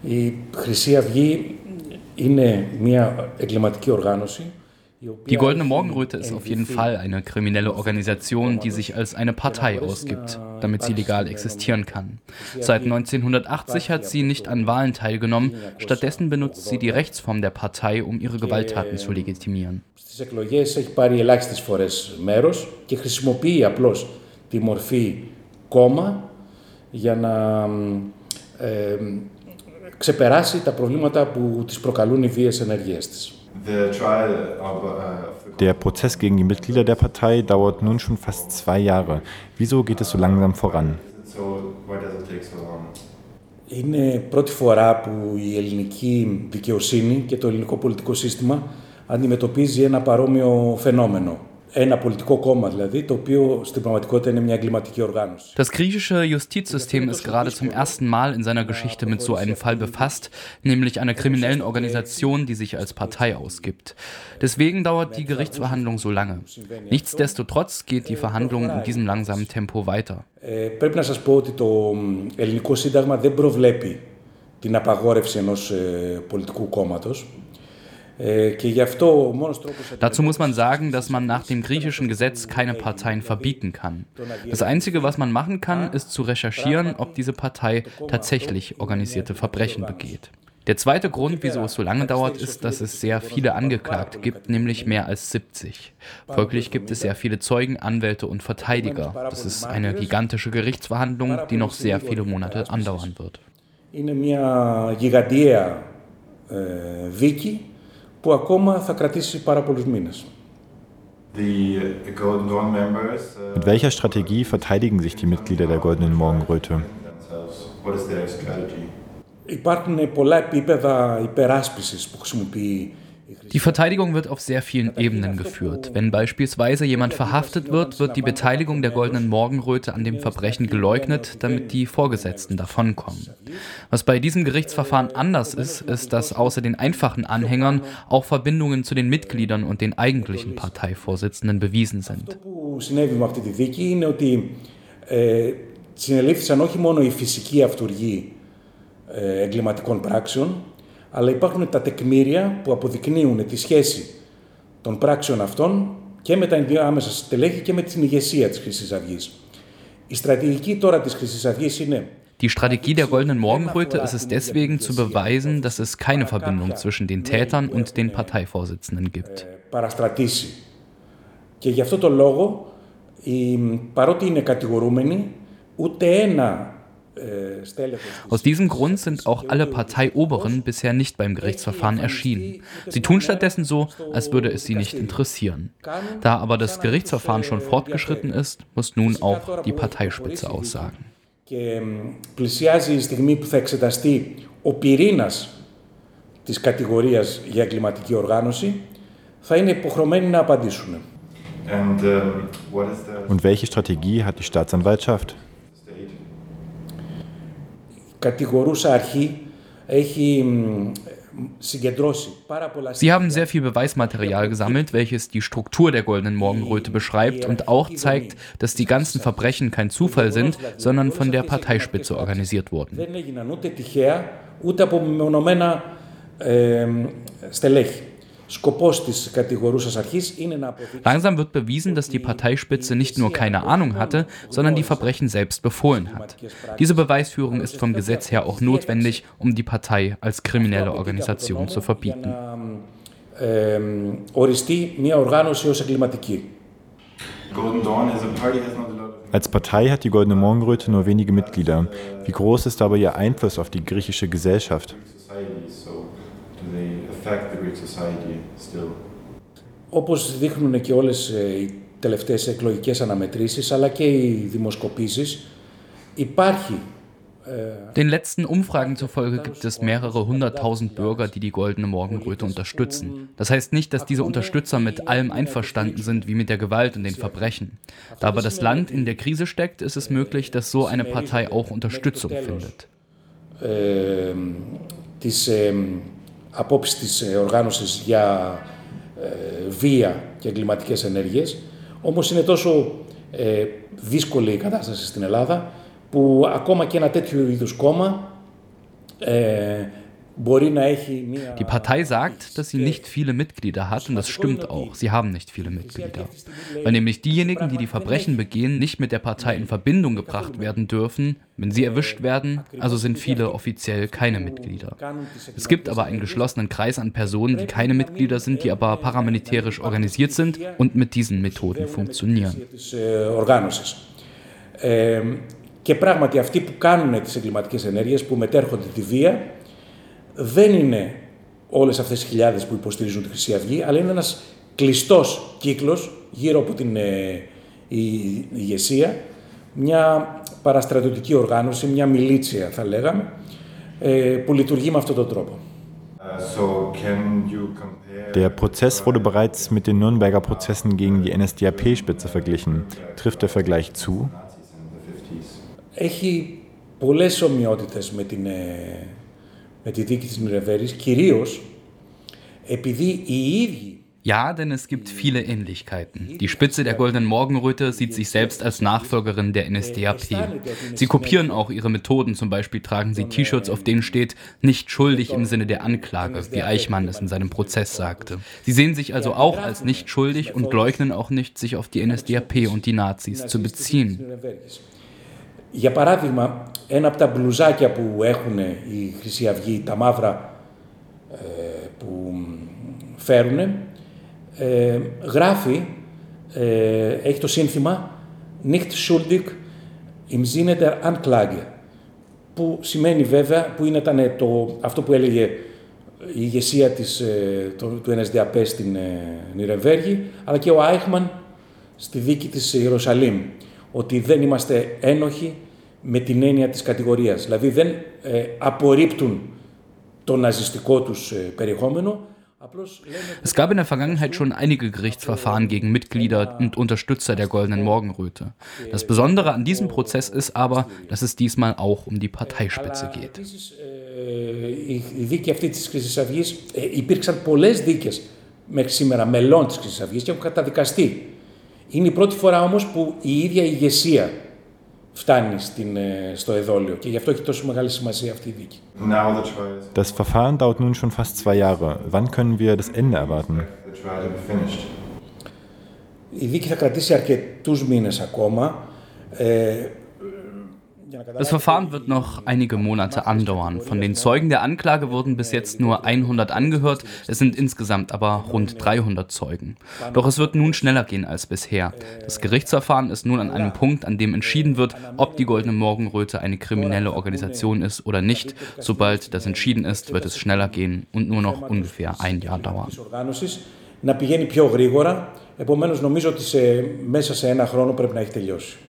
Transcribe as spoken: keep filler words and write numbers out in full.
Η Χρυσή Αυγή είναι μια εγκληματική οργάνωση. Die Goldene Morgenröte ist auf jeden Fall eine kriminelle Organisation, die sich als eine Partei ausgibt, damit sie legal existieren kann. Seit neunzehnhundertachtzig hat sie nicht an Wahlen teilgenommen, stattdessen benutzt sie die Rechtsform der Partei, um ihre Gewalttaten zu legitimieren. Στις εκλογές έχει πάρει ελάχιστες φορές μέρος και χρησιμοποιεί απλώς τη μορφή κόμμα για να ε, ξεπεράσει τα προβλήματα που τις προκαλούν οι βίαιες ενεργείες της. Der Prozess gegen die Mitglieder der Partei dauert nun schon fast zwei Jahre. Wieso geht es so langsam voran? Είναι πρώτη φορά που η ελληνική δικαιοσύνη και το ελληνικό πολιτικό σύστημα αντιμετωπίζει ένα παρόμοιο φαινόμενο. Ένα πολιτικό κόμμα δηλαδή, το οποίο στην πραγματικότητα είναι μια εγκληματική οργάνωση. Das griechische Justizsystem ist gerade zum ersten Mal in seiner Geschichte mit so einem Fall befasst, nämlich einer kriminellen Organisation, die sich als Partei ausgibt. Deswegen dauert die Gerichtsverhandlung so lange. Nichtsdestotrotz geht die Verhandlung in diesem langsamen Tempo weiter. Πρέπει να σας πω ότι το ελληνικό σύνταγμα δεν προβλέπει την απαγόρευση ενός πολιτικού κόμματος. Dazu muss man sagen, dass man nach dem griechischen Gesetz keine Parteien verbieten kann. Das Einzige, was man machen kann, ist zu recherchieren, ob diese Partei tatsächlich organisierte Verbrechen begeht. Der zweite Grund, wieso es so lange dauert, ist, dass es sehr viele Angeklagte gibt, nämlich mehr als siebzig. Folglich gibt es sehr viele Zeugen, Anwälte und Verteidiger. Das ist eine gigantische Gerichtsverhandlung, die noch sehr viele Monate andauern wird. Είναι μια γιγαντιαία δίκη που ακόμα θα κρατήσει πάρα πολλούς μήνες. Mit welcher Strategie verteidigen sich die Mitglieder der Goldenen Morgenröte? Υπάρχουν πολλά επίπεδα υπεράσπισης που χρησιμοποιεί. Die Verteidigung wird auf sehr vielen Ebenen geführt. Wenn beispielsweise jemand verhaftet wird, wird die Beteiligung der Goldenen Morgenröte an dem Verbrechen geleugnet, damit die Vorgesetzten davonkommen. Was bei diesem Gerichtsverfahren anders ist, ist, dass außer den einfachen Anhängern auch Verbindungen zu den Mitgliedern und den eigentlichen Parteivorsitzenden bewiesen sind. Αυτό που συνέβη με αυτή τη δίκη είναι ότι ε, συνελήφθησαν όχι μόνο οι φυσικοί αυτούργοι ε, εγκληματικών πράξεων, αλλά υπάρχουν τα τεκμήρια που αποδεικνύουν τη σχέση των πράξεων αυτών και με τα ενδιάμεσα στελέχη και με την ηγεσία της Χρυσής Αυγής. Η στρατηγική τώρα της Χρυσής Αυγής είναι... Die Strategie der Goldenen Morgenröte ist es deswegen zu beweisen, dass es keine Verbindung zwischen den Tätern und den Parteivorsitzenden gibt. Παραστρατήσει. Και γι' αυτό το λόγο, η, παρότι είναι κατηγορούμενοι, ούτε ένα Aus diesem Grund sind auch alle Parteioberen bisher nicht beim Gerichtsverfahren erschienen. Sie tun stattdessen so, als würde es sie nicht interessieren. Da aber das Gerichtsverfahren schon fortgeschritten ist, muss nun auch die Parteispitze aussagen. Και πλησιάζει η στιγμή που θα εξεταστεί ο πυρήνας της κατηγορίας για εγκληματική οργάνωση, θα είναι υποχρεωμένοι να απαντήσουν. Und welche Strategie hat die Staatsanwaltschaft? Κατηγορούσα αρχή έχει συγκεντρώσει πάρα πολλά... Sie haben sehr viel Beweismaterial gesammelt, welches die Struktur der Goldenen Morgenröte beschreibt und auch zeigt, dass die ganzen Verbrechen kein Zufall sind, sondern von der Parteispitze organisiert wurden. Δεν έγιναν ούτε τυχαία, ούτε από μεμονωμένα ε, στελέχη. Langsam wird bewiesen, dass die Parteispitze nicht nur keine Ahnung hatte, sondern die Verbrechen selbst befohlen hat. Diese Beweisführung ist vom Gesetz her auch notwendig, um die Partei als kriminelle Organisation zu verbieten. Als Partei hat die Goldene Morgenröte nur wenige Mitglieder. Wie groß ist aber ihr Einfluss auf die griechische Gesellschaft? Όπως δείχνουν και όλες οι τελευταίες εκλογικές αναμετρήσεις, αλλά και οι δημοσκοπήσεις, υπάρχει... Den letzten Umfragen zufolge gibt es mehrere hunderttausend Bürger, die die Goldene Morgenröte unterstützen. Das heißt nicht, dass diese Unterstützer mit allem einverstanden sind, wie mit der Gewalt und den Verbrechen. Da aber das Land in der Krise steckt, ist es möglich, dass so eine Partei auch Unterstützung findet. Äh, τις, ε, απόψεις της οργάνωσης για ε, βία και εγκληματικές ενέργειες. Όμως είναι τόσο ε, δύσκολη η κατάσταση στην Ελλάδα που ακόμα και ένα τέτοιο είδους κόμμα Die Partei sagt, dass sie nicht viele Mitglieder hat und das stimmt auch. Sie haben nicht viele Mitglieder. Weil nämlich diejenigen, die die Verbrechen begehen, nicht mit der Partei in Verbindung gebracht werden dürfen, wenn sie erwischt werden, also sind viele offiziell keine Mitglieder. Es gibt aber einen geschlossenen Kreis an Personen, die keine Mitglieder sind, die aber paramilitärisch organisiert sind und mit diesen Methoden funktionieren. Και πράγματι αυτοί που κάνουν τις εγκληματικές ενέργειες, που μετέρχονται τη βία, δεν είναι όλες αυτές οι χιλιάδες που υποστηρίζουν τη Χρυσή Αυγή, αλλά είναι ένας κλειστός κύκλος γύρω από την ε, η, η ηγεσία, μια παραστρατιωτική οργάνωση, μια μιλίτσια θα λέγαμε, ε, που λειτουργεί με αυτόν τον τρόπο. Der Prozess wurde bereits mit den Nürnberger Prozessen gegen die N S D A P-Spitze verglichen. Trifft der Vergleich zu? Έχει πολλές ομοιότητες με, την, με τη δίκη της Νιρεμβέργης, κυρίως επειδή οι ίδιοι. Ja, denn es gibt viele Ähnlichkeiten. Die Spitze der Goldenen Morgenröte sieht sich selbst als Nachfolgerin der N S D A P. Sie kopieren auch ihre Methoden, zum Beispiel tragen sie T-Shirts, auf denen steht, nicht schuldig im Sinne der Anklage, wie Eichmann es in seinem Prozess sagte. Sie sehen sich also auch als nicht schuldig und leugnen auch nicht, sich auf die N S D A P und die Nazis zu beziehen. Για παράδειγμα, ένα από τα μπλουζάκια που έχουν η Χρυσή Αυγή, τα μαύρα ε, που φέρουν, ε, γράφει, ε, έχει το σύνθημα «Nicht schuldig im Sinne der Anklage», που σημαίνει βέβαια, που ήταν το, αυτό που έλεγε η ηγεσία της, ε, το, του N S D A P στην ε, Νιρεμβέργη, αλλά και ο Άιχμαν στη δίκη της Ιερουσαλήμ, ότι δεν είμαστε ένοχοι με την έννοια της κατηγορίας. Δηλαδή δεν ε, απορρίπτουν το ναζιστικό τους ε, περιεχόμενο. Es gab in der Vergangenheit schon einige Gerichtsverfahren gegen Mitglieder und Unterstützer der Goldenen Morgenröte. Das Besondere an diesem Prozess ist aber, dass es diesmal auch um die Parteispitze geht. Η δίκη αυτή της Χρυσής Αυγής, υπήρξαν πολλές δίκες μέχρι σήμερα μελών της Χρυσής Αυγής και έχουν καταδικαστεί. Είναι η πρώτη φορά όμως που η ίδια η ηγεσία φτάνει στην, στο εδόλιο και γι' αυτό έχει τόσο μεγάλη σημασία αυτή η δίκη. Das Verfahren dauert nun schon fast zwei Jahre. Wann können wir das Ende erwarten? Η δίκη θα κρατήσει αρκετούς μήνες ακόμα. Ε, Das Verfahren wird noch einige Monate andauern. Von den Zeugen der Anklage wurden bis jetzt nur hundert angehört, es sind insgesamt aber rund dreihundert Zeugen. Doch es wird nun schneller gehen als bisher. Das Gerichtsverfahren ist nun an einem Punkt, an dem entschieden wird, ob die Goldene Morgenröte eine kriminelle Organisation ist oder nicht. Sobald das entschieden ist, wird es schneller gehen und nur noch ungefähr ein Jahr dauern. Να πηγαίνει πιο γρήγορα, επομένως νομίζω ότι σε, μέσα σε ένα χρόνο πρέπει να έχει τελειώσει.